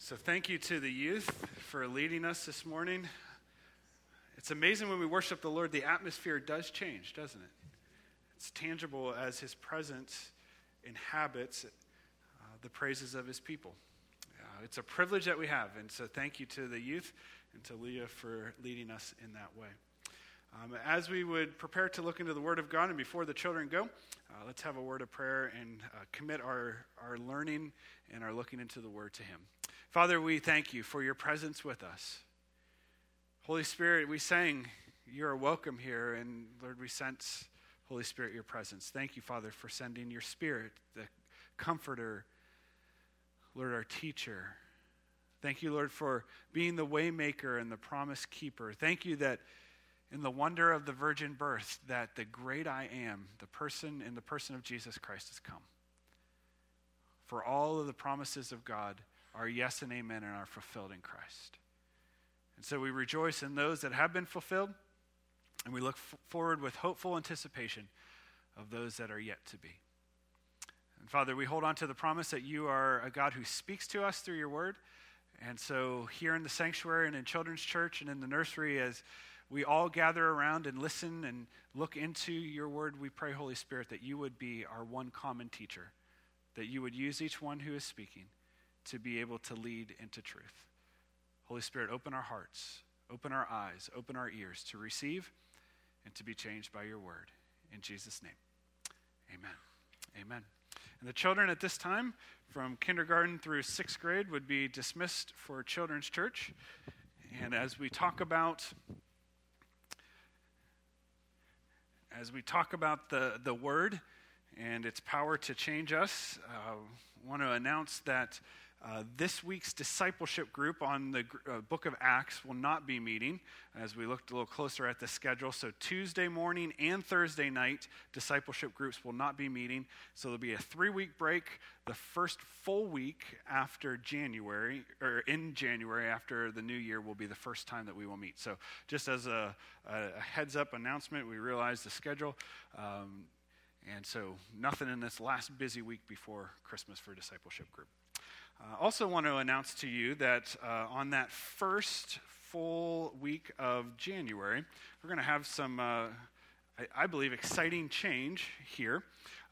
So thank you to the youth for leading us this morning. It's amazing when we worship the Lord, the atmosphere does change, doesn't it? It's tangible as his presence inhabits the praises of his people. It's a privilege that we have, and so thank you to the youth and to Leah for leading us in that way. As we would prepare to look into the Word of God, and before the children go, let's have a word of prayer and commit our learning and our looking into the Word to him. Father, we thank you for your presence with us. Holy Spirit, we sang, you are welcome here, and Lord, we sense, Holy Spirit, your presence. Thank you, Father, for sending your Spirit, the Comforter, Lord, our teacher. Thank you, Lord, for being the waymaker and the promise keeper. Thank you that in the wonder of the virgin birth, that the great I am, the person in the person of Jesus Christ has come. For all of the promises of God are yes and amen and are fulfilled in Christ. And so we rejoice in those that have been fulfilled, and we look forward with hopeful anticipation of those that are yet to be. And Father, we hold on to the promise that you are a God who speaks to us through your word. And so here in the sanctuary and in Children's Church and in the nursery, as we all gather around and listen and look into your word, we pray, Holy Spirit, that you would be our one common teacher, that you would use each one who is speaking to be able to lead into truth. Holy Spirit, open our hearts, open our eyes, open our ears to receive and to be changed by your word. In Jesus' name, amen. Amen. And the children at this time, from kindergarten through 6th grade, would be dismissed for Children's Church. And as we talk about the word and its power to change us, I want to announce that this week's discipleship group on the book of Acts will not be meeting as we looked a little closer at the schedule. So Tuesday morning and Thursday night, discipleship groups will not be meeting. So there'll be a 3-week break. The first full week after January, or in January after the new year, will be the first time that we will meet. So just as a heads up announcement, we realize the schedule. And so nothing in this last busy week before Christmas for discipleship group. Also want to announce to you that on that first full week of January, we're going to have some, I believe, exciting change here.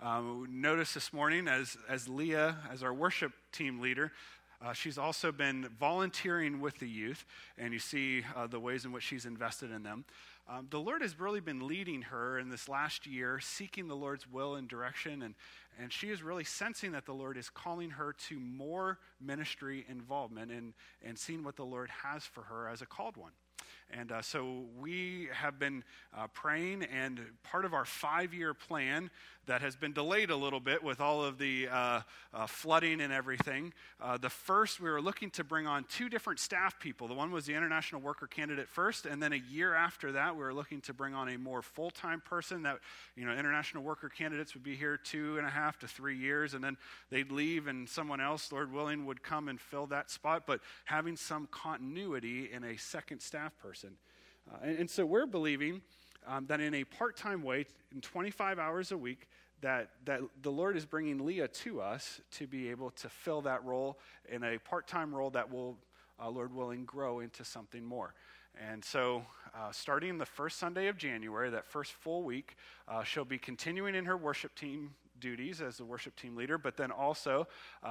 Notice this morning as Leah, as our worship team leader, she's also been volunteering with the youth, and you see the ways in which she's invested in them. The Lord has really been leading her in this last year, seeking the Lord's will and direction, and she is really sensing that the Lord is calling her to more ministry involvement and seeing what the Lord has for her as a called one. And so we have been praying, and part of our 5-year plan that has been delayed a little bit with all of the flooding and everything. The first, we were looking to bring on 2 different staff people. The one was the international worker candidate first, and then a year after that, we were looking to bring on a more full-time person that, international worker candidates would be here 2.5 to 3 years, and then they'd leave, and someone else, Lord willing, would come and fill that spot, but having some continuity in a second staff person. And so we're believing that in a part-time way, in 25 hours a week, that the Lord is bringing Leah to us to be able to fill that role in a part-time role that will, Lord willing, grow into something more. And so starting the first Sunday of January, that first full week, she'll be continuing in her worship team duties as the worship team leader, but then also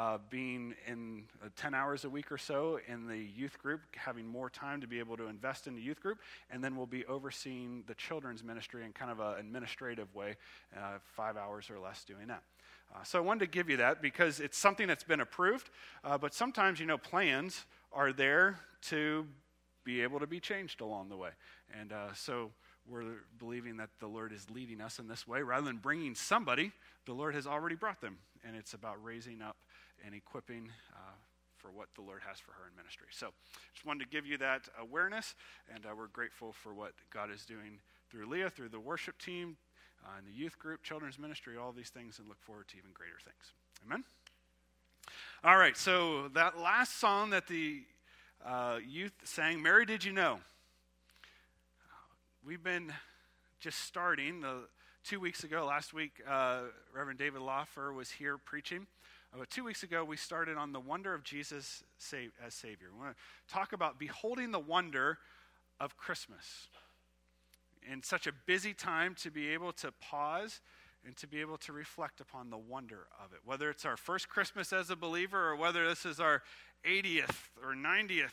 being in 10 hours a week or so in the youth group, having more time to be able to invest in the youth group, and then we'll be overseeing the children's ministry in kind of an administrative way, 5 hours or less doing that. So I wanted to give you that because it's something that's been approved, but sometimes, plans are there to be able to be changed along the way. And so we're believing that the Lord is leading us in this way. Rather than bringing somebody, the Lord has already brought them. And it's about raising up and equipping for what the Lord has for her in ministry. So just wanted to give you that awareness, and we're grateful for what God is doing through Leah, through the worship team, and the youth group, children's ministry, all these things, and look forward to even greater things. Amen? All right, so that last song that the youth sang, Mary Did You Know? We've been just starting 2 weeks ago. Last week, Reverend David Lawfer was here preaching About 2 weeks ago, we started on the wonder of Jesus as Savior. We want to talk about beholding the wonder of Christmas. In such a busy time, to be able to pause and to be able to reflect upon the wonder of it. Whether it's our first Christmas as a believer or whether this is our 80th or 90th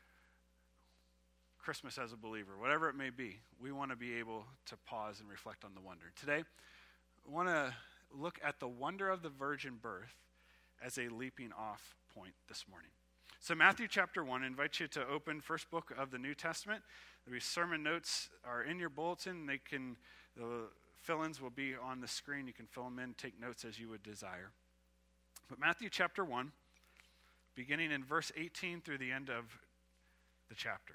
Christmas as a believer, whatever it may be, we want to be able to pause and reflect on the wonder. Today, I want to look at the wonder of the virgin birth as a leaping off point this morning. So Matthew chapter 1, I invite you to open first book of the New Testament. The sermon notes are in your bulletin. The fill-ins will be on the screen. You can fill them in, take notes as you would desire. But Matthew chapter 1, beginning in verse 18 through the end of the chapter.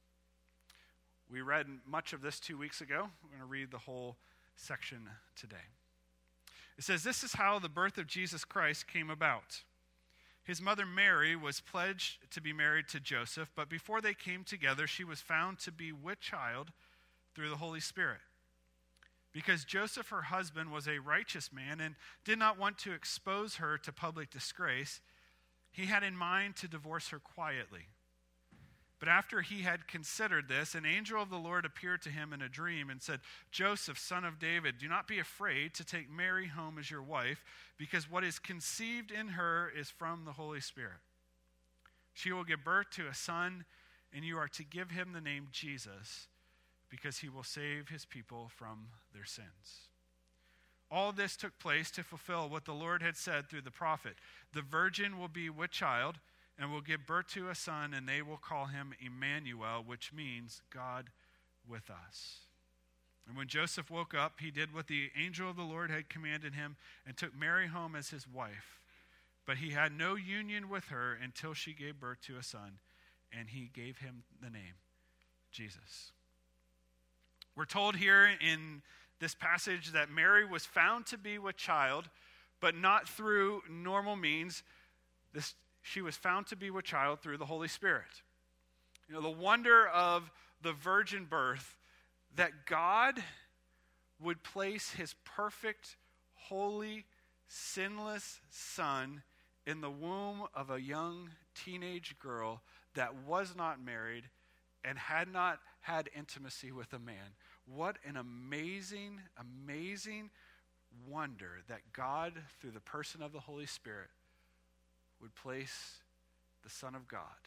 We read much of this 2 weeks ago. We're going to read the whole section today. It says, "This is how the birth of Jesus Christ came about. His mother Mary was pledged to be married to Joseph, but before they came together, she was found to be with child through the Holy Spirit. Because Joseph, her husband, was a righteous man and did not want to expose her to public disgrace, he had in mind to divorce her quietly. But after he had considered this, an angel of the Lord appeared to him in a dream and said, 'Joseph, son of David, do not be afraid to take Mary home as your wife, because what is conceived in her is from the Holy Spirit. She will give birth to a son, and you are to give him the name Jesus, because he will save his people from their sins.' All this took place to fulfill what the Lord had said through the prophet. 'The virgin will be with child and will give birth to a son, and they will call him Emmanuel,' which means God with us. And when Joseph woke up, he did what the angel of the Lord had commanded him and took Mary home as his wife. But he had no union with her until she gave birth to a son, and he gave him the name Jesus." We're told here in this passage that Mary was found to be with child, but not through normal means. She was found to be with child through the Holy Spirit. You know, the wonder of the virgin birth, that God would place his perfect, holy, sinless son in the womb of a young teenage girl that was not married and had not had intimacy with a man. What an amazing, amazing wonder that God, through the person of the Holy Spirit, would place the Son of God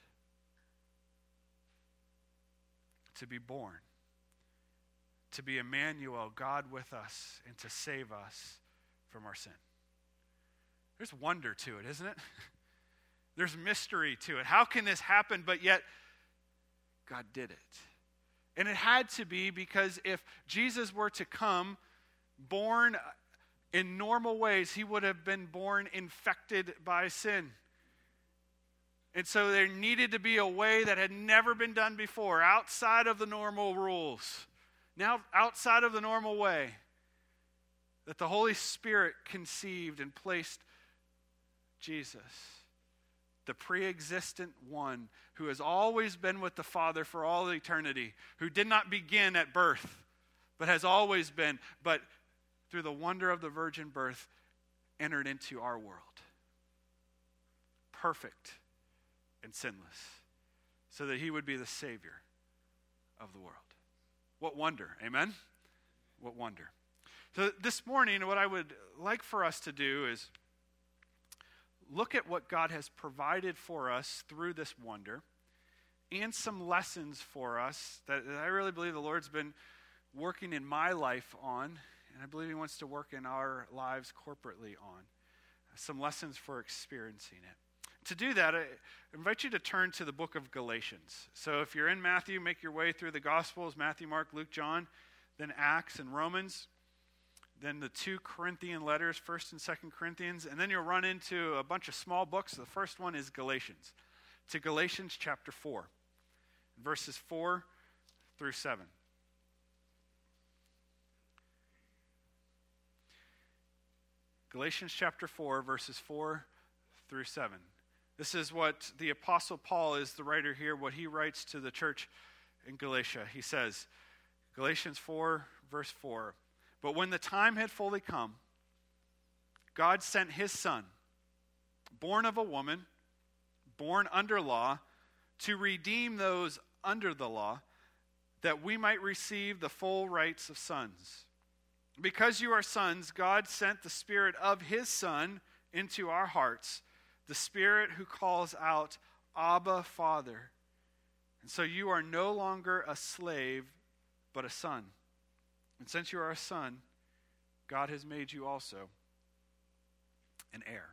to be born, to be Emmanuel, God with us, and to save us from our sin. There's wonder to it, isn't it? There's mystery to it. How can this happen? But yet, God did it. And it had to be, because if Jesus were to come born in normal ways, he would have been born infected by sin. And so there needed to be a way that had never been done before, outside of the normal rules. Now, outside of the normal way, that the Holy Spirit conceived and placed Jesus, the pre-existent one who has always been with the Father for all eternity, who did not begin at birth, but has always been, but through the wonder of the virgin birth, entered into our world. Perfect and sinless, so that he would be the Savior of the world. What wonder, amen? What wonder. So this morning, what I would like for us to do is look at what God has provided for us through this wonder, and some lessons for us that I really believe the Lord's been working in my life on, and I believe he wants to work in our lives corporately on. Some lessons for experiencing it. To do that, I invite you to turn to the book of Galatians. So if you're in Matthew, make your way through the Gospels, Matthew, Mark, Luke, John, then Acts and Romans, then the 2 Corinthian letters, 1st and 2nd Corinthians, and then you'll run into a bunch of small books. The first one is Galatians. To Galatians chapter 4, verses 4 through 7. Galatians chapter 4, verses 4 through 7. This is what the Apostle Paul is the writer here, what he writes to the church in Galatia. He says, Galatians 4, verse 4, "But when the time had fully come, God sent his Son, born of a woman, born under law, to redeem those under the law, that we might receive the full rights of sons. Because you are sons, God sent the Spirit of His Son into our hearts, the Spirit who calls out, Abba, Father. And so you are no longer a slave, but a son. And since you are a son, God has made you also an heir.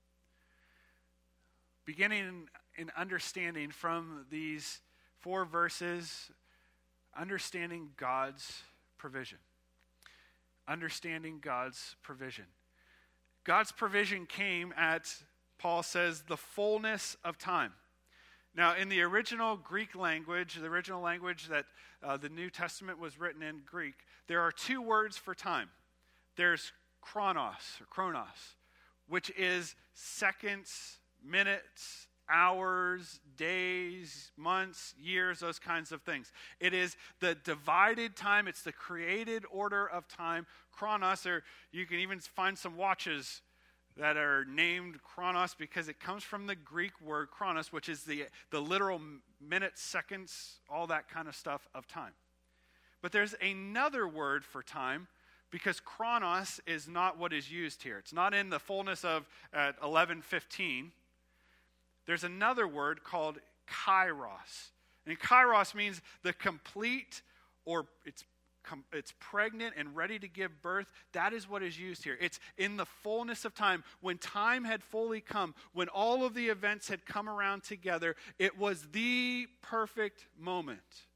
Beginning in understanding from these 4 verses, understanding God's provision. Understanding God's provision. God's provision came at, Paul says, the fullness of time. Now, in the original Greek language, the original language that the New Testament was written in Greek, there are 2 words for time. There's chronos, which is seconds, minutes, hours, days, months, years, those kinds of things. It is the divided time. It's the created order of time. Chronos, or you can even find some watches that are named chronos because it comes from the Greek word chronos, which is the literal minutes, seconds, all that kind of stuff of time. But there's another word for time, because chronos is not what is used here. It's not in the fullness of at 11:15. There's another word called kairos. And kairos means the complete, or it's pregnant and ready to give birth. That is what is used here. It's in the fullness of time. When time had fully come, when all of the events had come around together, it was the perfect moment.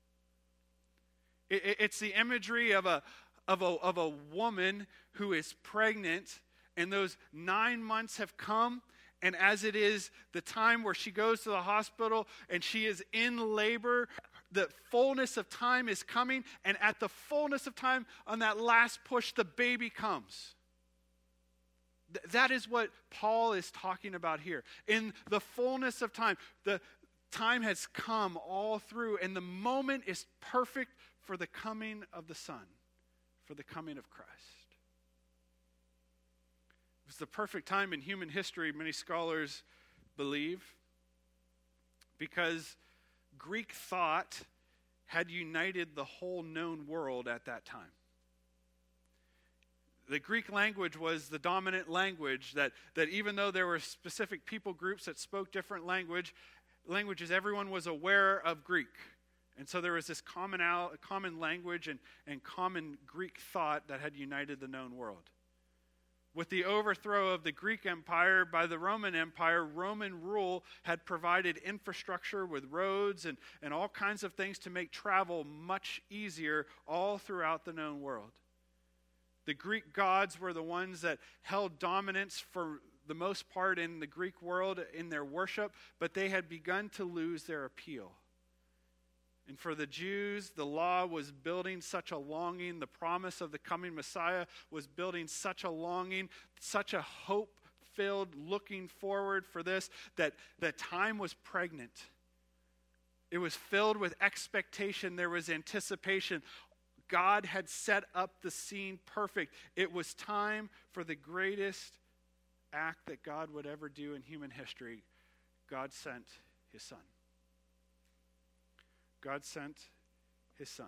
It's the imagery of a woman who is pregnant, and those 9 months have come, and as it is the time where she goes to the hospital and she is in labor, the fullness of time is coming, and at the fullness of time, on that last push, the baby comes. That is what Paul is talking about here. In the fullness of time, the time has come all through, and the moment is perfect for the coming of the Son, for the coming of Christ. It was the perfect time in human history, many scholars believe, because Greek thought had united the whole known world at that time. The Greek language was the dominant language, that even though there were specific people groups that spoke different languages, everyone was aware of Greek. And so there was this common language and common Greek thought that had united the known world. With the overthrow of the Greek Empire by the Roman Empire, Roman rule had provided infrastructure with roads and all kinds of things to make travel much easier all throughout the known world. The Greek gods were the ones that held dominance for the most part in the Greek world in their worship, but they had begun to lose their appeal. And for the Jews, the law was building such a longing. The promise of the coming Messiah was building such a longing, such a hope-filled looking forward for this, that time was pregnant. It was filled with expectation. There was anticipation. God had set up the scene perfect. It was time for the greatest act that God would ever do in human history. God sent His Son. God sent His Son.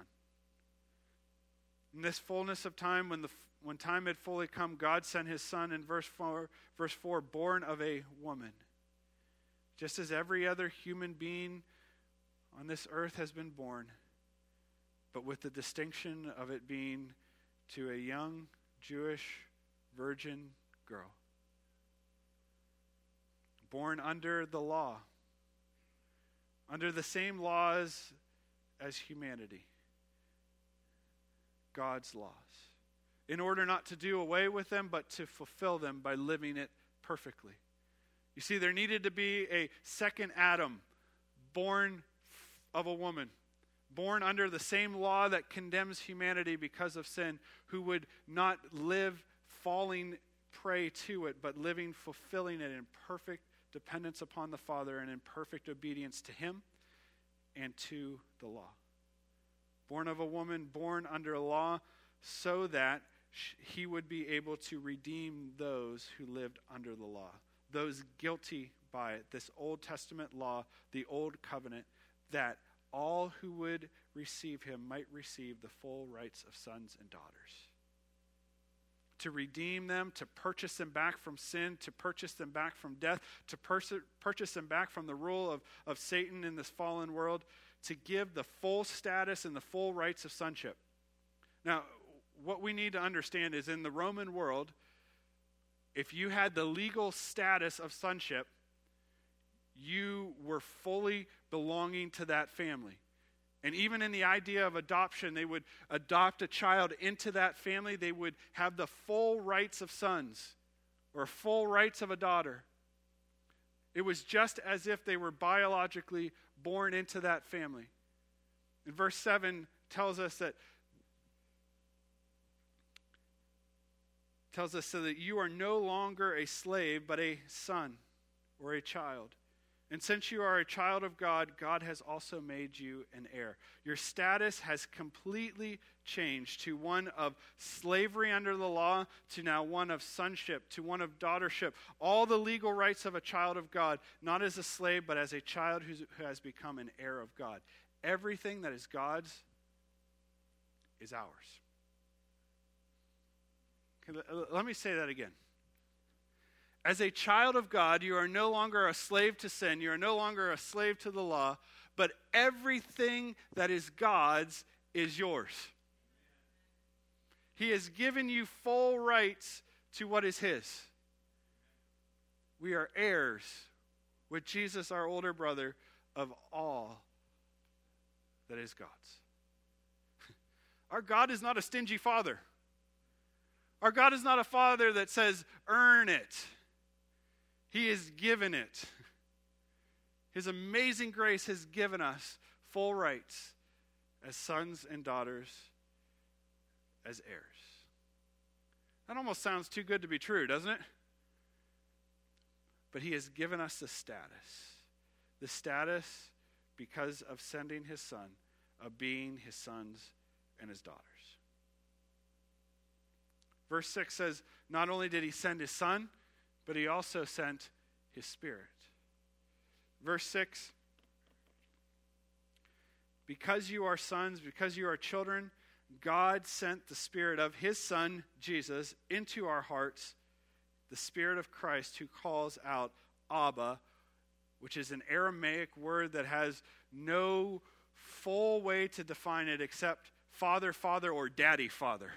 In this fullness of time, when time had fully come, God sent His Son in verse 4, born of a woman. Just as every other human being on this earth has been born, but with the distinction of it being to a young Jewish virgin girl. Born under the law, under the same laws as humanity. God's laws. In order not to do away with them, but to fulfill them by living it perfectly. You see, there needed to be a second Adam, born of a woman, born under the same law that condemns humanity because of sin, who would not live falling prey to it, but living, fulfilling it in perfect dependence upon the Father and in perfect obedience to Him and to the law. Born of a woman, born under a law, so that He would be able to redeem those who lived under the law. those guilty by it, this Old Testament law, the Old Covenant, that all who would receive him might receive the full rights of sons and daughters. To redeem them, to purchase them back from sin, to purchase them back from death, to purchase them back from the rule of Satan in this fallen world, to give the full status and the full rights of sonship. Now, what we need to understand is in the Roman world, if you had the legal status of sonship, you were fully belonging to that family. And even in the idea of adoption, they would adopt a child into that family. They would have the full rights of sons or full rights of a daughter. It was just as if they were biologically born into that family. And verse 7 tells us so that you are no longer a slave, but a son or a child. And since you are a child of God, God has also made you an heir. Your status has completely changed to one of slavery under the law to now one of sonship, to one of daughtership. All the legal rights of a child of God, not as a slave, but as a child who has become an heir of God. Everything that is God's is ours. Okay, let me say that again. As a child of God, you are no longer a slave to sin. You are no longer a slave to the law. But everything that is God's is yours. He has given you full rights to what is his. We are heirs with Jesus, our older brother, of all that is God's. Our God is not a stingy father. Our God is not a father that says, earn it. He has given it. His amazing grace has given us full rights as sons and daughters, as heirs. That almost sounds too good to be true, doesn't it? But he has given us the status because of sending his son, of being his sons and his daughters. Verse 6 says, not only did he send his son, but he also sent his Spirit. Verse 6, because you are sons, because you are children, God sent the Spirit of his Son, Jesus, into our hearts, the Spirit of Christ who calls out, Abba, which is an Aramaic word that has no full way to define it except Father, Father, or Daddy, Father.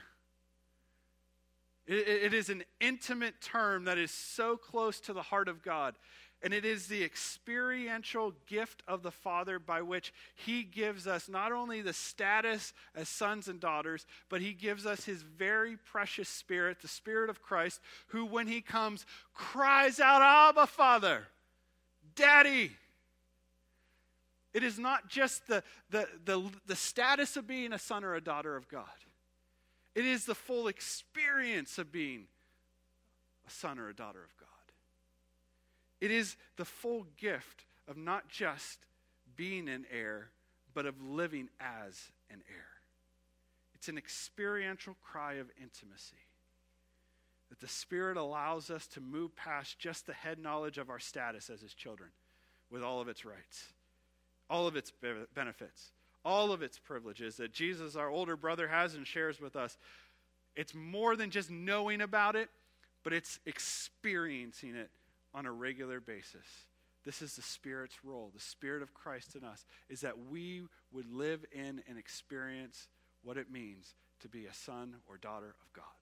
It is an intimate term that is so close to the heart of God. And it is the experiential gift of the Father by which he gives us not only the status as sons and daughters, but he gives us his very precious Spirit, the Spirit of Christ, who when he comes cries out, Abba, Father, Daddy. It is not just the status of being a son or a daughter of God. It is the full experience of being a son or a daughter of God. It is the full gift of not just being an heir, but of living as an heir. It's an experiential cry of intimacy. That the Spirit allows us to move past just the head knowledge of our status as his children, with all of its rights, all of its benefits, all of its privileges that Jesus, our older brother, has and shares with us. It's more than just knowing about it, but it's experiencing it on a regular basis. This is the Spirit's role. The Spirit of Christ in us is that we would live in and experience what it means to be a son or daughter of God.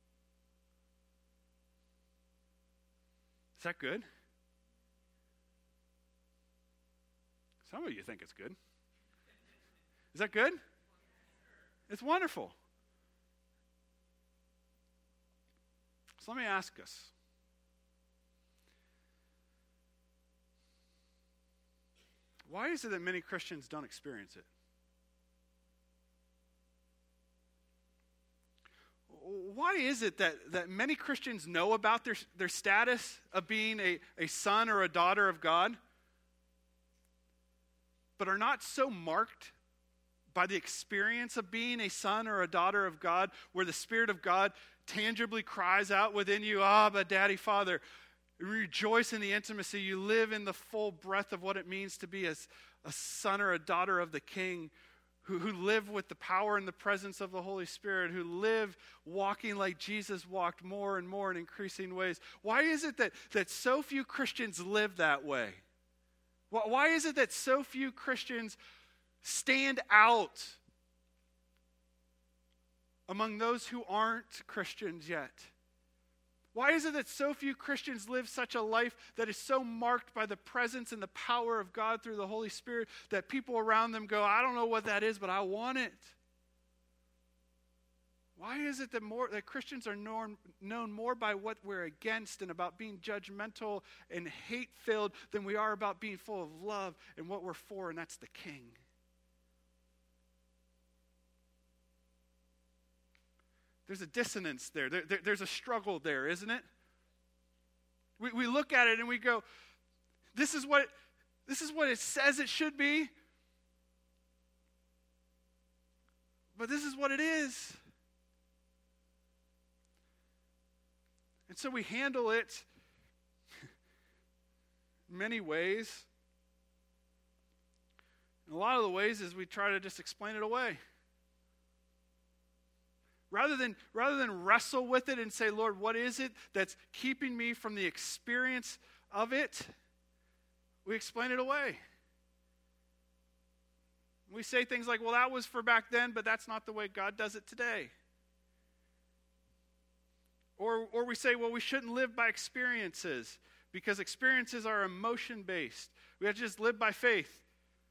Is that good? Some of you think it's good. Is that good? It's wonderful. So let me ask us. Why is it that many Christians don't experience it? Why is it that many Christians know about their status of being a son or a daughter of God, but are not so marked by the experience of being a son or a daughter of God, where the Spirit of God tangibly cries out within you, Abba, Daddy, Father? You rejoice in the intimacy. You live in the full breadth of what it means to be a son or a daughter of the King, who live with the power and the presence of the Holy Spirit, who live walking like Jesus walked more and more in increasing ways. Why is it that so few Christians live that way? Why is it that so few Christians stand out among those who aren't Christians yet? Why is it that so few Christians live such a life that is so marked by the presence and the power of God through the Holy Spirit that people around them go, I don't know what that is, but I want it? Why is it that Christians are known more by what we're against and about being judgmental and hate-filled than we are about being full of love and what we're for, and that's the King? There's a dissonance there. There's a struggle there, isn't it? We look at it and we go, this is what it says it should be, but this is what it is. And so we handle it in many ways. And a lot of the ways is we try to just explain it away. Rather than wrestle with it and say, Lord, what is it that's keeping me from the experience of it? We explain it away. We say things like, well, that was for back then, but that's not the way God does it today. Or we say, well, we shouldn't live by experiences because experiences are emotion-based. We have to just live by faith.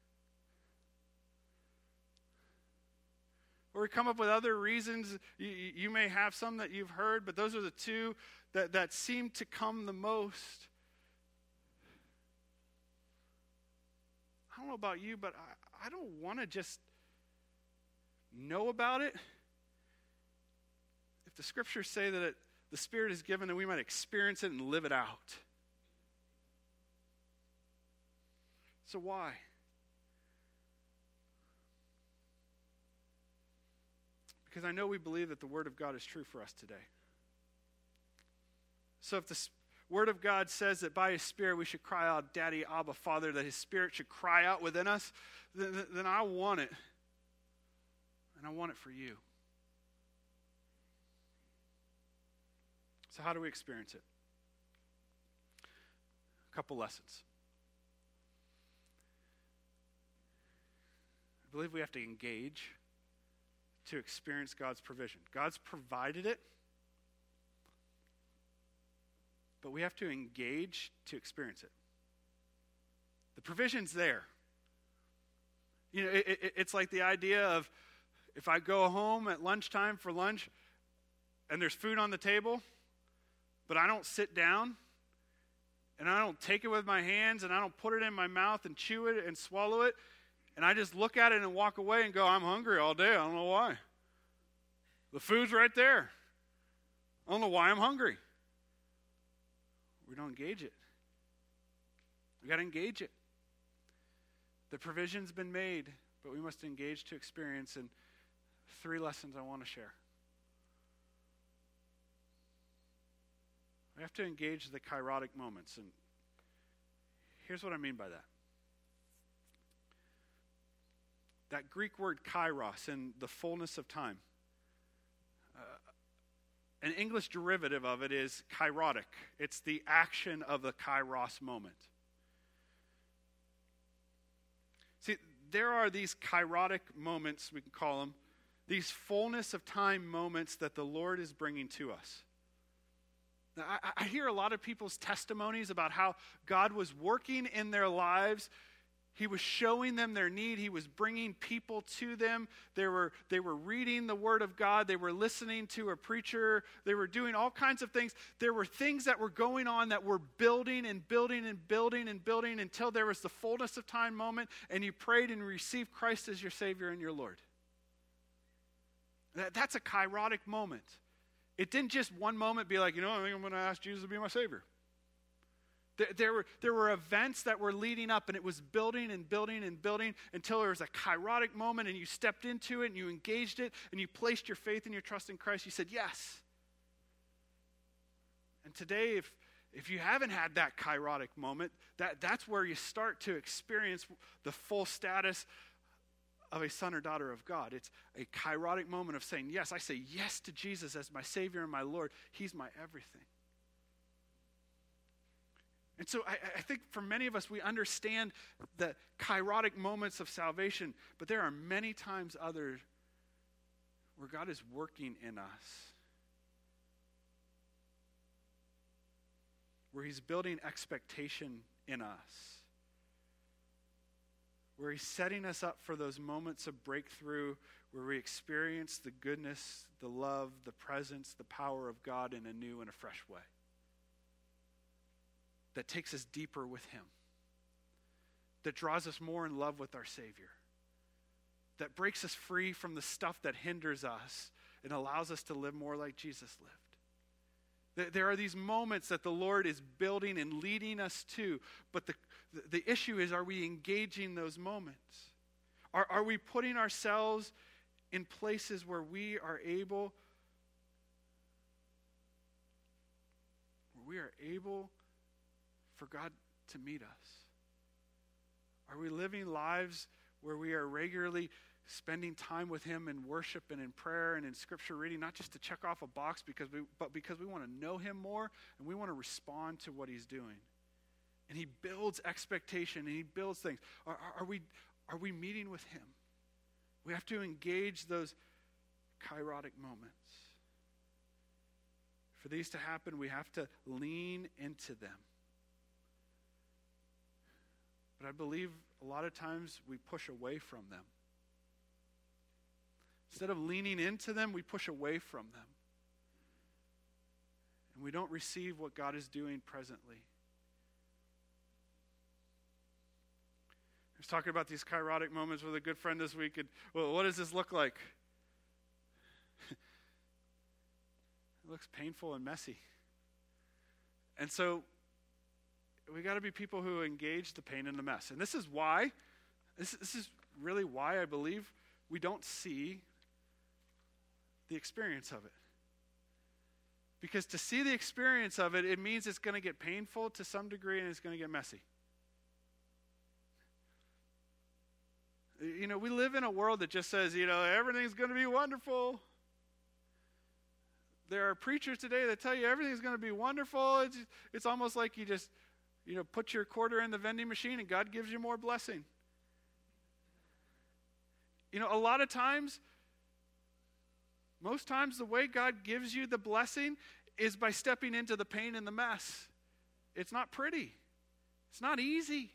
Or we come up with other reasons. You may have some that you've heard, but those are the two that seem to come the most. I don't know about you, but I don't want to just know about it. If the scriptures say that the Spirit is given, then we might experience it and live it out. So why? Because I know we believe that the Word of God is true for us today. So if the Word of God says that by His Spirit we should cry out, Daddy, Abba, Father, that His Spirit should cry out within us, then I want it. And I want it for you. So how do we experience it? A couple lessons. I believe we have to engage to experience God's provision. God's provided it, but we have to engage to experience it. The provision's there. You know, it's like the idea of if I go home at lunchtime for lunch and there's food on the table, but I don't sit down and I don't take it with my hands and I don't put it in my mouth and chew it and swallow it, and I just look at it and walk away and go, I'm hungry all day. I don't know why. The food's right there. I don't know why I'm hungry. We don't engage it. We got to engage it. The provision's been made, but we must engage to experience. And 3 lessons I want to share. We have to engage the kairotic moments. And here's what I mean by that. That Greek word kairos, in the fullness of time. An English derivative of it is kairotic. It's the action of the kairos moment. See, there are these kairotic moments, we can call them, these fullness of time moments that the Lord is bringing to us. Now, I hear a lot of people's testimonies about how God was working in their lives. He was showing them their need. He was bringing people to them. They were reading the Word of God. They were listening to a preacher. They were doing all kinds of things. There were things that were going on that were building and building and building and building until there was the fullness of time moment, and you prayed and received Christ as your Savior and your Lord. That's a kairotic moment. It didn't just one moment be like, I think I'm going to ask Jesus to be my Savior. There were events that were leading up, and it was building and building and building until there was a kairotic moment, and you stepped into it, and you engaged it, and you placed your faith and your trust in Christ. You said, yes. And today, if you haven't had that kairotic moment, that's where you start to experience the full status of a son or daughter of God. It's a kairotic moment of saying, yes, I say yes to Jesus as my Savior and my Lord. He's my everything. And so I think for many of us, we understand the kairotic moments of salvation, but there are many times others where God is working in us, where he's building expectation in us, where he's setting us up for those moments of breakthrough where we experience the goodness, the love, the presence, the power of God in a new and a fresh way that takes us deeper with him, that draws us more in love with our Savior, that breaks us free from the stuff that hinders us and allows us to live more like Jesus lived. There are these moments that the Lord is building and leading us to, but the issue is, are we engaging those moments? Are we putting ourselves in places where we are able for God to meet us? Are we living lives where we are regularly spending time with him in worship and in prayer and in scripture reading, not just to check off a box but because we want to know him more and we want to respond to what he's doing? And he builds expectation and he builds things. Are we meeting with him? We have to engage those kairotic moments. For these to happen, we have to lean into them. But I believe a lot of times we push away from them. Instead of leaning into them, we push away from them. And we don't receive what God is doing presently. I was talking about these kairotic moments with a good friend this week. And, well, what does this look like? It looks painful and messy. And so we got to be people who engage the pain and the mess. And this is why, this is really why I believe we don't see the experience of it. Because to see the experience of it, it means it's going to get painful to some degree and it's going to get messy. You know, we live in a world that just says, everything's going to be wonderful. There are preachers today that tell you everything's going to be wonderful. It's almost like you just, put your quarter in the vending machine and God gives you more blessing. A lot of times, most times the way God gives you the blessing is by stepping into the pain and the mess. It's not pretty. It's not easy.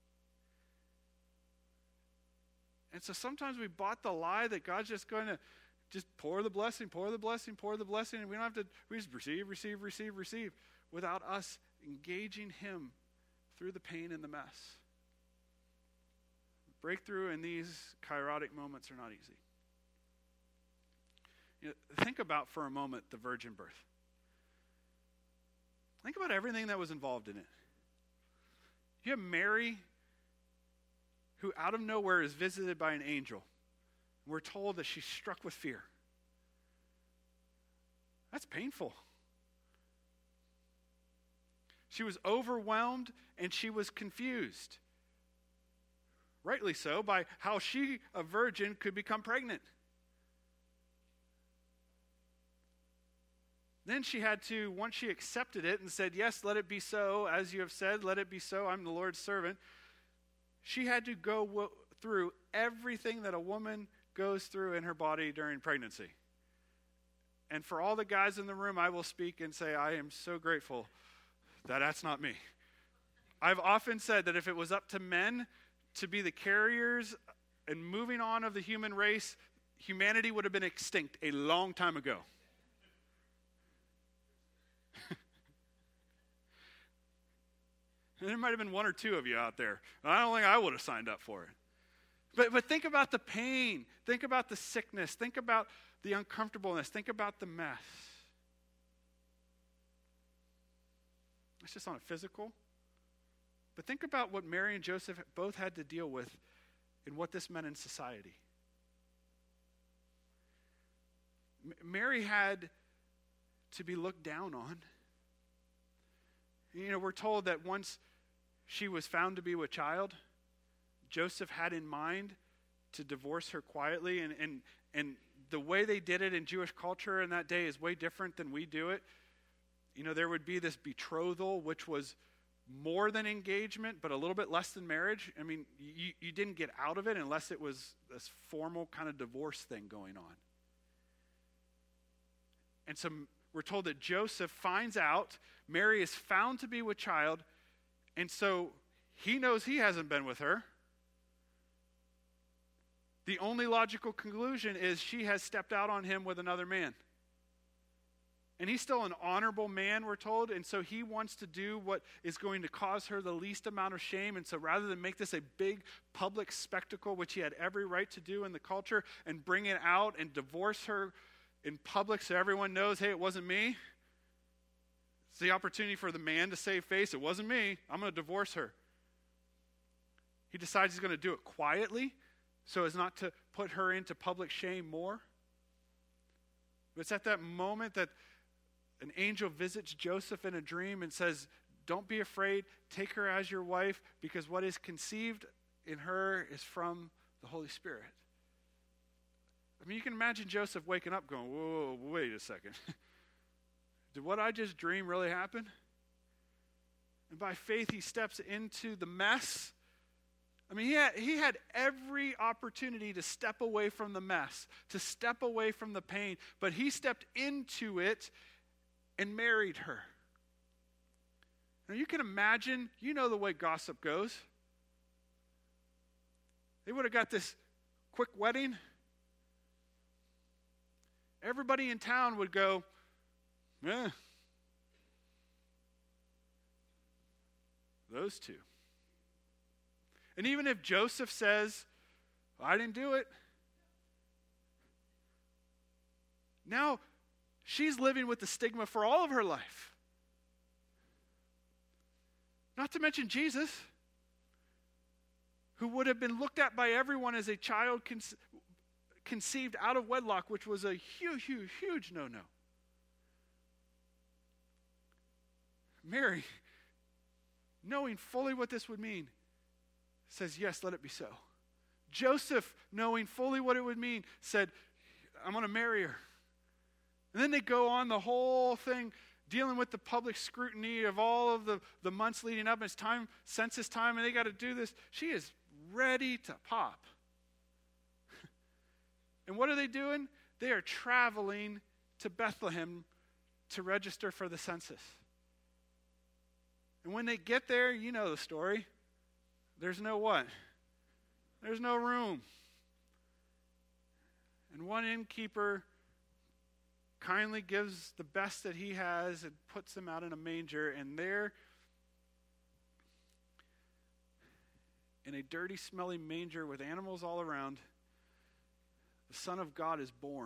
And so sometimes we bought the lie that God's just going to just pour the blessing, and we don't have to, we just receive, without us engaging him through the pain and the mess. Breakthrough in these kairotic moments are not easy. Think about for a moment the virgin birth. Think about everything that was involved in it. You have Mary, who out of nowhere is visited by an angel. We're told that she's struck with fear. That's painful. She was overwhelmed and she was confused. Rightly so, by how she, a virgin, could become pregnant. Then she had to, once she accepted it and said, yes, let it be so, as you have said, let it be so, I'm the Lord's servant. She had to go through everything that a woman goes through in her body during pregnancy. And for all the guys in the room, I will speak and say, I am so grateful that that's not me. I've often said that if it was up to men to be the carriers and moving on of the human race, humanity would have been extinct a long time ago. There might have been one or two of you out there. I don't think I would have signed up for it. But think about the pain. Think about the sickness. Think about the uncomfortableness. Think about the mess. It's just on a physical. But think about what Mary and Joseph both had to deal with and what this meant in society. Mary had to be looked down on. We're told that once she was found to be with child, Joseph had in mind to divorce her quietly, and the way they did it in Jewish culture in that day is way different than we do it. There would be this betrothal, which was more than engagement, but a little bit less than marriage. You didn't get out of it unless it was this formal kind of divorce thing going on. And so we're told that Joseph finds out Mary is found to be with child, and so he knows he hasn't been with her. The only logical conclusion is she has stepped out on him with another man. And he's still an honorable man, we're told, and so he wants to do what is going to cause her the least amount of shame. And so rather than make this a big public spectacle, which he had every right to do in the culture, and bring it out and divorce her in public so everyone knows, hey, it wasn't me. It's the opportunity for the man to save face. It wasn't me. I'm going to divorce her. He decides he's going to do it quietly so as not to put her into public shame more. But it's at that moment that an angel visits Joseph in a dream and says, don't be afraid, take her as your wife, because what is conceived in her is from the Holy Spirit. You can imagine Joseph waking up going, whoa, wait a second. Did what I just dreamed really happen? And by faith, he steps into the mess. He had every opportunity to step away from the mess, to step away from the pain, but he stepped into it and married her. Now you can imagine, the way gossip goes. They would have got this quick wedding. Everybody in town would go, those two. And even if Joseph says, I didn't do it, now she's living with the stigma for all of her life. Not to mention Jesus, who would have been looked at by everyone as a child conceived out of wedlock, which was a huge, huge, huge no-no. Mary, knowing fully what this would mean, says, yes, let it be so. Joseph, knowing fully what it would mean, said, I'm going to marry her. And then they go on the whole thing, dealing with the public scrutiny of all of the months leading up. It's time, census time, and they got to do this. She is ready to pop. And what are they doing? They are traveling to Bethlehem to register for the census. And when they get there, you know the story. There's no what? There's no room. And one innkeeper kindly gives the best that he has and puts them out in a manger, and there, in a dirty, smelly manger with animals all around, the Son of God is born.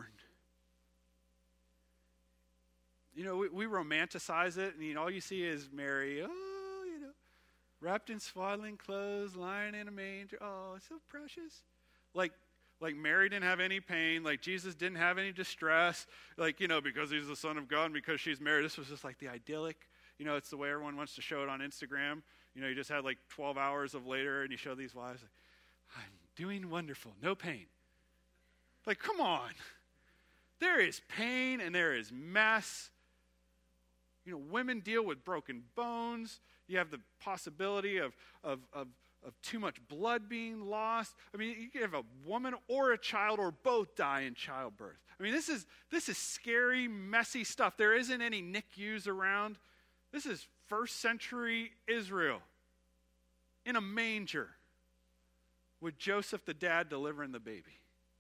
We romanticize it, and all you see is Mary, wrapped in swaddling clothes, lying in a manger. Oh, it's so precious. Like Mary didn't have any pain, like Jesus didn't have any distress, because he's the Son of God and because she's Mary. This was just like the idyllic, it's the way everyone wants to show it on Instagram. You just had 12 hours of later and you show these wives, I'm doing wonderful, no pain. Come on. There is pain and there is mess. Women deal with broken bones. You have the possibility of too much blood being lost. You can have a woman or a child or both die in childbirth. This is scary, messy stuff. There isn't any NICUs around. This is first century Israel in a manger with Joseph the dad delivering the baby.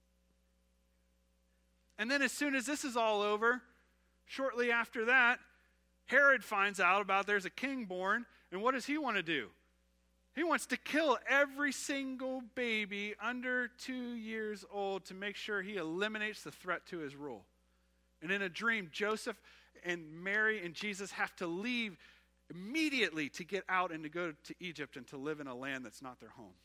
And then as soon as this is all over, shortly after that, Herod finds out about there's a king born, and what does he want to do? He wants to kill every single baby under 2 years old to make sure he eliminates the threat to his rule. And in a dream, Joseph and Mary and Jesus have to leave immediately to get out and to go to Egypt and to live in a land that's not their home.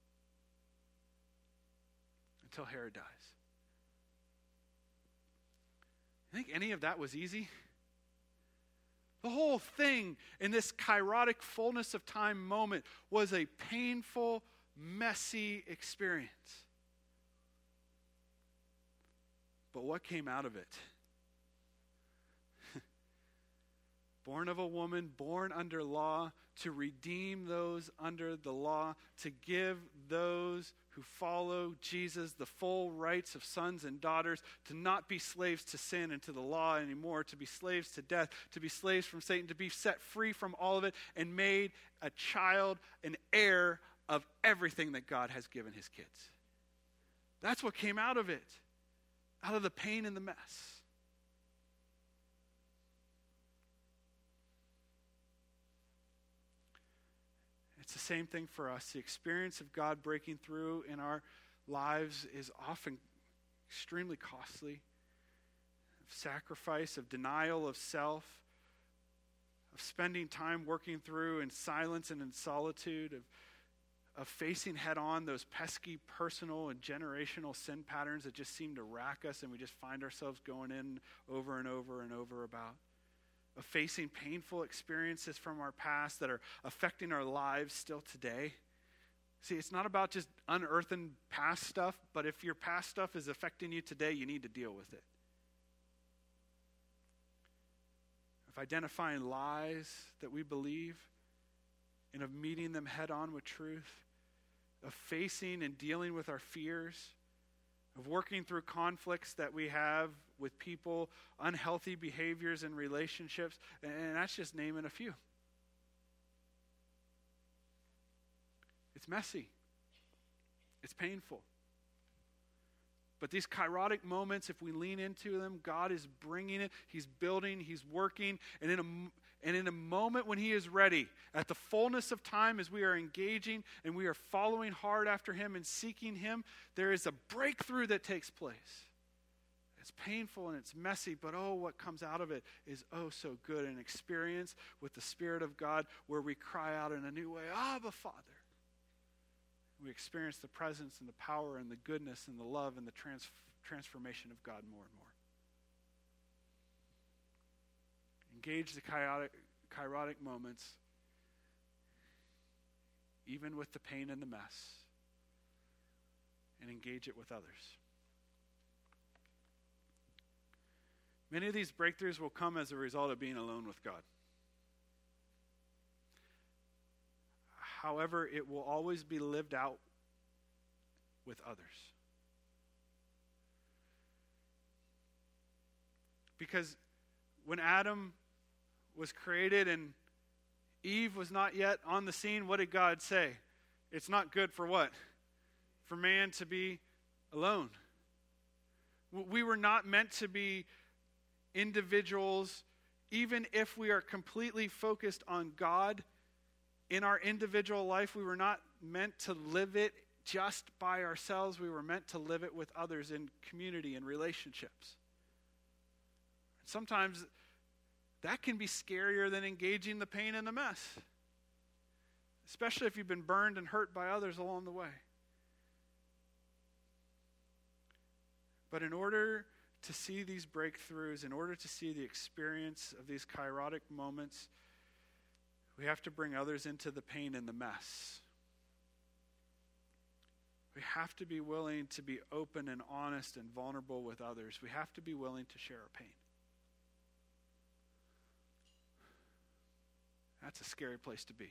Until Herod dies. You think any of that was easy? The whole thing in this kairotic fullness of time moment was a painful, messy experience. But what came out of it? Born of a woman, born under law, to redeem those under the law, to give those who follow Jesus the full rights of sons and daughters, to not be slaves to sin and to the law anymore, to be slaves to death, to be slaves from Satan, to be set free from all of it and made a child, an heir of everything that God has given his kids. That's what came out of it, out of the pain and the mess. It's the same thing for us. The experience of God breaking through in our lives is often extremely costly. Of sacrifice, of denial of self, of spending time working through in silence and in solitude, of facing head on those pesky personal and generational sin patterns that just seem to rack us and we just find ourselves going in over and over and over about. Of facing painful experiences from our past that are affecting our lives still today. See, it's not about just unearthing past stuff, but if your past stuff is affecting you today, you need to deal with it. Of identifying lies that we believe and of meeting them head on with truth. Of facing and dealing with our fears. Of working through conflicts that we have with people, unhealthy behaviors and relationships, and that's just naming a few. It's messy. It's painful. But these kairotic moments, if we lean into them, God is bringing it. He's building. He's working. And in a moment when he is ready, at the fullness of time as we are engaging and we are following hard after him and seeking him, there is a breakthrough that takes place. It's painful and it's messy, but oh, what comes out of it is oh so good. An experience with the Spirit of God where we cry out in a new way, Abba, Father. We experience the presence and the power and the goodness and the love and the transformation of God more and more. Engage the kairotic moments, even with the pain and the mess, and engage it with others. Many of these breakthroughs will come as a result of being alone with God. However, it will always be lived out with others. Because when Adam was created and Eve was not yet on the scene, what did God say? It's not good for what? For man to be alone. We were not meant to be individuals, even if we are completely focused on God. In our individual life, we were not meant to live it just by ourselves. We were meant to live it with others in community and relationships. Sometimes that can be scarier than engaging the pain and the mess, especially if you've been burned and hurt by others along the way. But in order to see these breakthroughs, in order to see the experience of these kairotic moments, we have to bring others into the pain and the mess. We have to be willing to be open and honest and vulnerable with others. We have to be willing to share our pain. That's a scary place to be.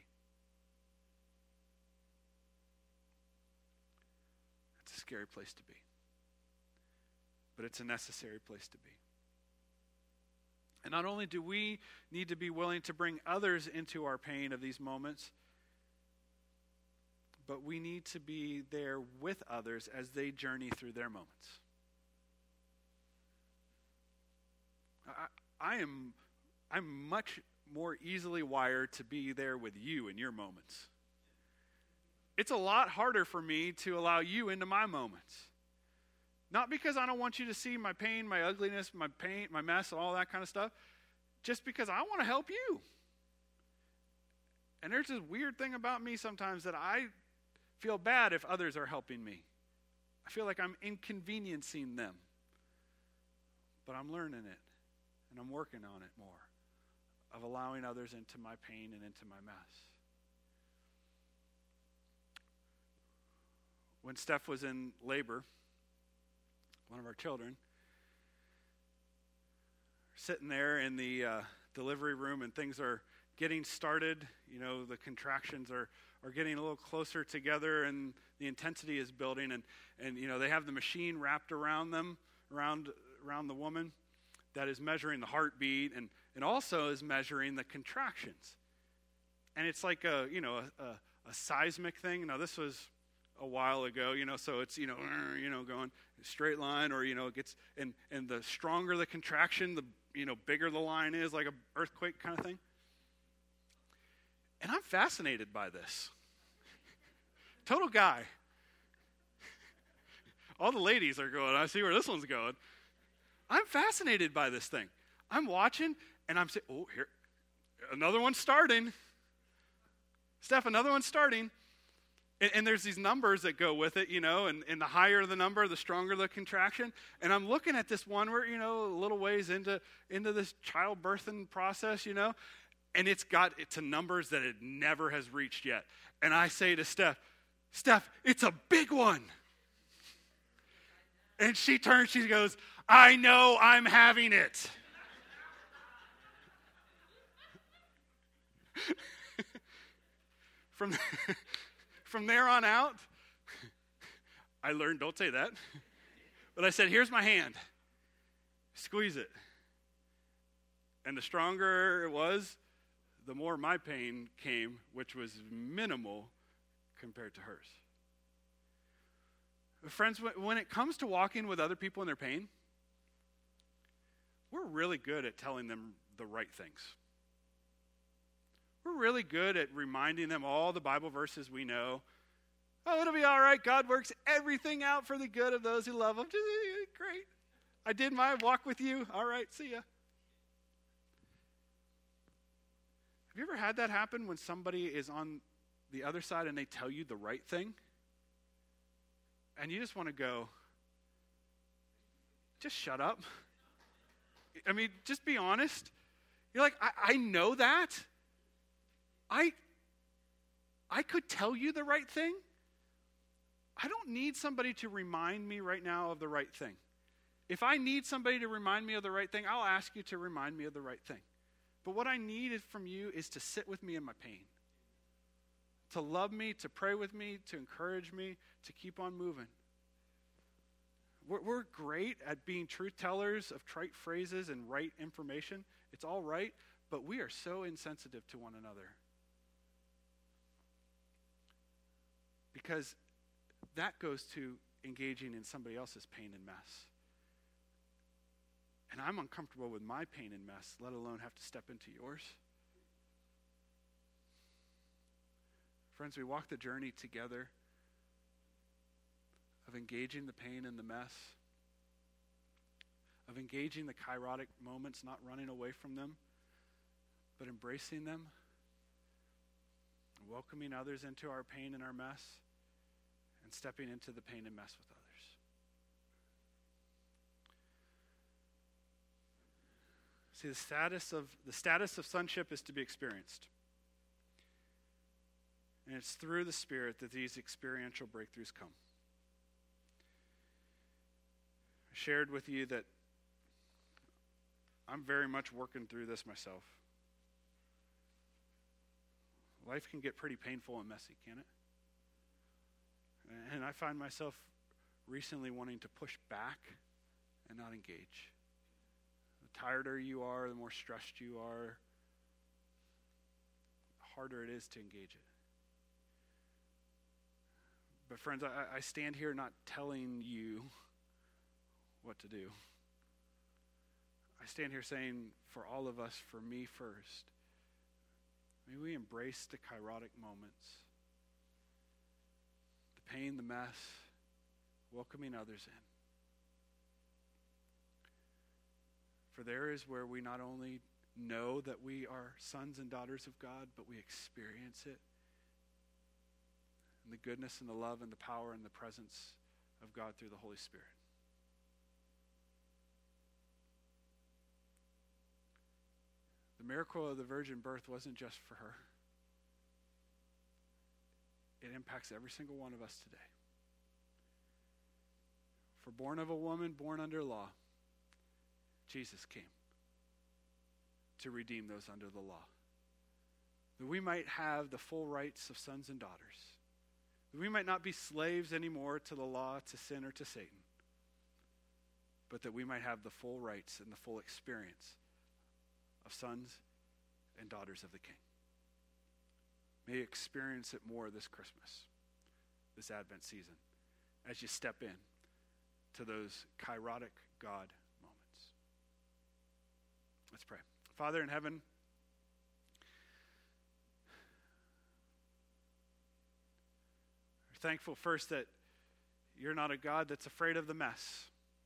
That's a scary place to be. But it's a necessary place to be. And not only do we need to be willing to bring others into our pain of these moments, but we need to be there with others as they journey through their moments. I'm much more easily wired to be there with you in your moments. It's a lot harder for me to allow you into my moments. Not because I don't want you to see my pain, my ugliness, my pain, my mess, all that kind of stuff. Just because I want to help you. And there's this weird thing about me sometimes that I feel bad if others are helping me. I feel like I'm inconveniencing them. But I'm learning it. And I'm working on it more. of allowing others into my pain and into my mess. When Steph was in labor, one of our children, sitting there in the delivery room and things are getting started, the contractions are getting a little closer together and the intensity is building, and they have the machine wrapped around them, around the woman, that is measuring the heartbeat and also is measuring the contractions. And it's like a seismic thing. Now this was a while ago, so it's, going straight line, or, it gets, and the stronger the contraction, the, bigger the line is, like an earthquake kind of thing. And I'm fascinated by this. Total guy. All the ladies are going, I see where this one's going. I'm fascinated by this thing. I'm watching, and I'm saying, oh, here, another one's starting. Steph, another one's starting. And there's these numbers that go with it, and the higher the number, the stronger the contraction. And I'm looking at this one where, a little ways into this childbirthing process, and it's to numbers that it never has reached yet. And I say to Steph, it's a big one. And she turns, she goes, I know I'm having it. From there on out, I learned, don't say that. But I said, here's my hand. Squeeze it. And the stronger it was, the more my pain came, which was minimal compared to hers. But friends, when it comes to walking with other people in their pain, we're really good at telling them the right things. We're really good at reminding them all the Bible verses we know. Oh, it'll be all right. God works everything out for the good of those who love him. Great. I did my walk with you. All right, see ya. Have you ever had that happen when somebody is on the other side and they tell you the right thing? And you just want to go, just shut up. I mean, just be honest. You're like, I know that. I could tell you the right thing. I don't need somebody to remind me right now of the right thing. If I need somebody to remind me of the right thing, I'll ask you to remind me of the right thing. But what I need from you is to sit with me in my pain, to love me, to pray with me, to encourage me, to keep on moving. We're great at being truth tellers of trite phrases and right information. It's all right, but we are so insensitive to one another. Because that goes to engaging in somebody else's pain and mess. And I'm uncomfortable with my pain and mess, let alone have to step into yours. Friends, we walk the journey together of engaging the pain and the mess, of engaging the kairotic moments, not running away from them, but embracing them, welcoming others into our pain and our mess, and stepping into the pain and mess with others. See, the status of sonship is to be experienced. And it's through the Spirit that these experiential breakthroughs come. I shared with you that I'm very much working through this myself. Life can get pretty painful and messy, can't it? And I find myself recently wanting to push back and not engage. The tireder you are, the more stressed you are, the harder it is to engage it. But friends, I stand here not telling you what to do. I stand here saying, for all of us, for me first, may we embrace the kairotic moments, the pain, the mess, welcoming others in. For there is where we not only know that we are sons and daughters of God, but we experience it in the goodness and the love and the power and the presence of God through the Holy Spirit. The miracle of the virgin birth wasn't just for her. It impacts every single one of us today. For born of a woman, born under law, Jesus came to redeem those under the law. That we might have the full rights of sons and daughters. That we might not be slaves anymore to the law, to sin, or to Satan. But that we might have the full rights and the full experience of sons and daughters of the King. May you experience it more this Christmas, this Advent season, as you step in to those kairotic God moments. Let's pray. Father in heaven, we're thankful first that you're not a God that's afraid of the mess.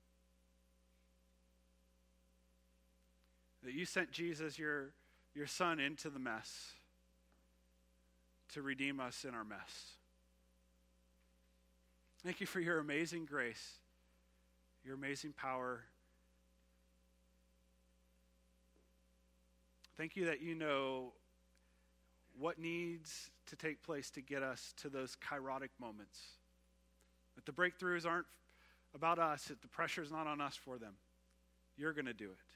That you sent Jesus, your son, into the mess to redeem us in our mess. Thank you for your amazing grace, your amazing power. Thank you that you know what needs to take place to get us to those kairotic moments. That the breakthroughs aren't about us, that the pressure's not on us for them. You're going to do it.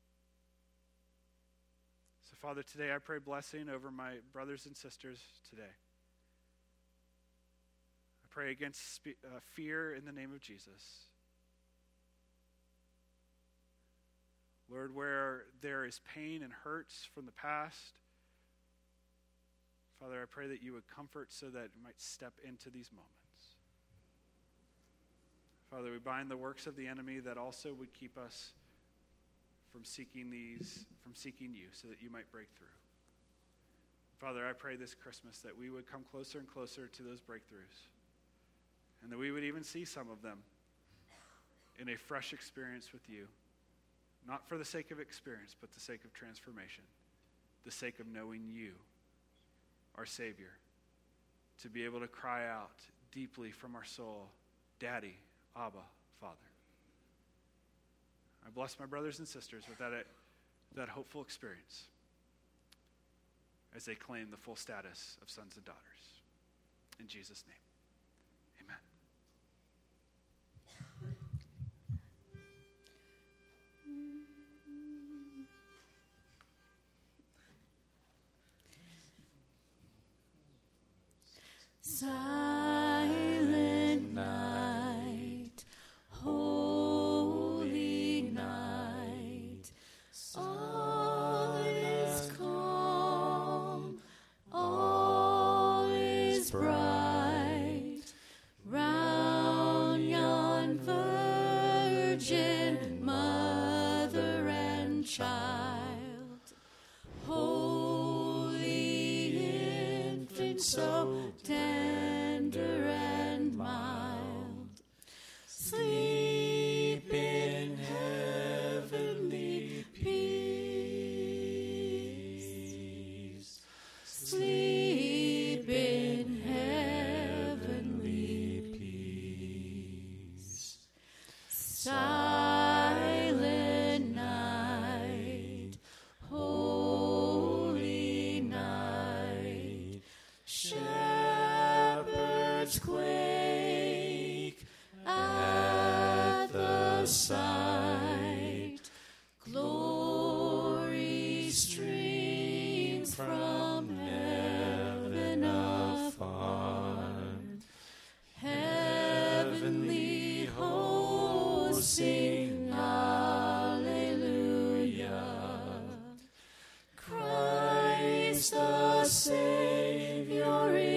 So, Father, today I pray blessing over my brothers and sisters today. I pray against fear in the name of Jesus. Lord, where there is pain and hurts from the past, Father, I pray that you would comfort so that we might step into these moments. Father, we bind the works of the enemy that also would keep us from seeking you so that you might break through. Father, I pray this Christmas that we would come closer and closer to those breakthroughs, and that we would even see some of them in a fresh experience with you, not for the sake of experience, but the sake of transformation, the sake of knowing you, our Savior, to be able to cry out deeply from our soul, Daddy, Abba, Father. I bless my brothers and sisters with that hopeful experience as they claim the full status of sons and daughters. In Jesus' name, amen. Silent night, holy night, all is calm, all is bright, round yon virgin mother and child, holy infant, so tender and mild, sleep in heavenly peace, sleep in heavenly peace. Silent night, holy night, shepherds quake at the sight, glory streams from heaven afar, heavenly hosts sing hallelujah, Christ the Savior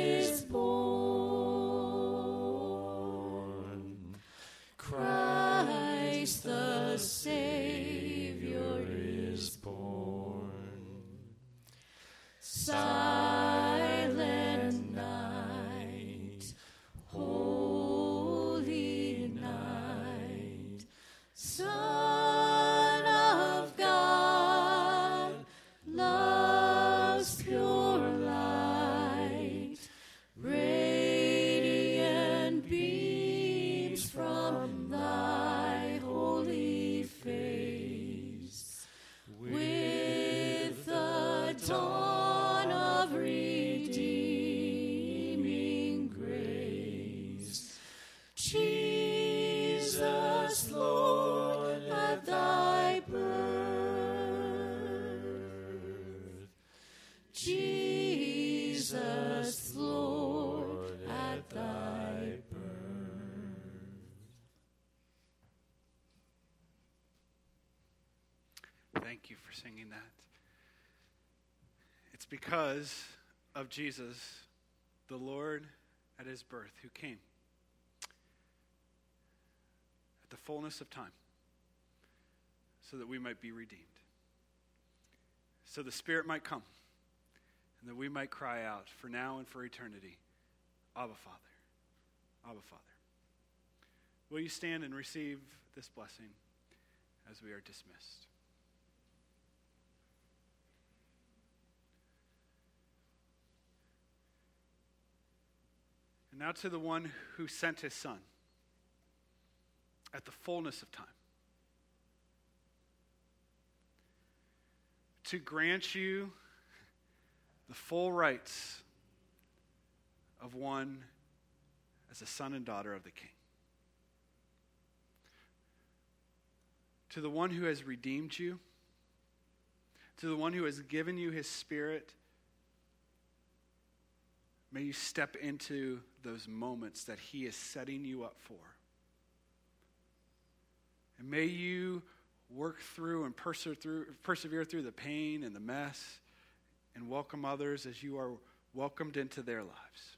Thank you for singing that. It's because of Jesus, the Lord at his birth, who came at the fullness of time so that we might be redeemed. So the Spirit might come and that we might cry out for now and for eternity, Abba, Father. Abba, Father. Will you stand and receive this blessing as we are dismissed? And now to the one who sent his Son at the fullness of time to grant you the full rights of one as a son and daughter of the King. To the one who has redeemed you, to the one who has given you his Spirit, may you step into those moments that he is setting you up for. And may you work through and persevere through the pain and the mess and welcome others as you are welcomed into their lives.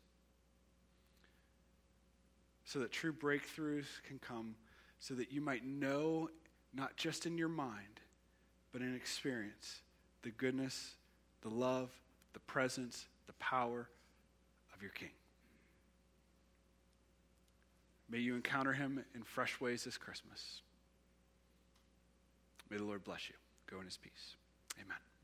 So that true breakthroughs can come, so that you might know, not just in your mind, but in experience, the goodness, the love, the presence, the power of your King. May you encounter him in fresh ways this Christmas. May the Lord bless you. Go in his peace. Amen.